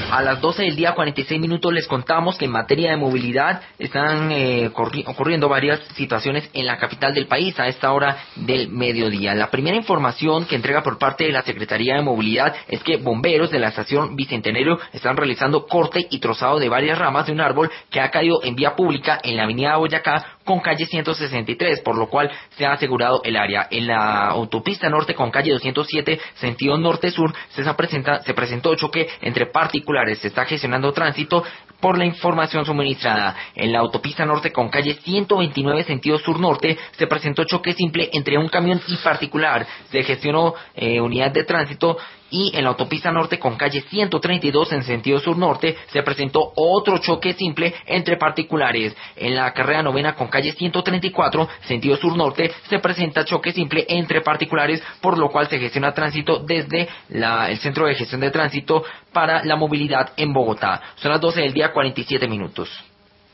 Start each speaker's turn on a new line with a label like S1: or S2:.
S1: A las 12 del día 46 minutos les contamos que en materia de movilidad están ocurriendo varias situaciones en la capital del país a esta hora del mediodía. La primera información que entrega por parte de la Secretaría de Movilidad es que bomberos de la estación Bicentenario están realizando corte y trozado de varias ramas de un árbol que ha caído en vía pública en la avenida Boyacá con calle 163, por lo cual se ha asegurado el área. En la autopista norte con calle 207, sentido norte-sur, se presentó choque entre particulares. Se está gestionando tránsito por la información suministrada. En la autopista norte con calle 129, sentido sur-norte, se presentó choque simple entre un camión y particular. Se gestionó unidad de tránsito. Y en la autopista norte con calle 132 en sentido sur-norte se presentó otro choque simple entre particulares. En la carrera novena con calle 134 sentido sur-norte se presenta choque simple entre particulares, por lo cual se gestiona tránsito desde el Centro de Gestión de Tránsito para la Movilidad en Bogotá. Son las 12 del día 47 minutos.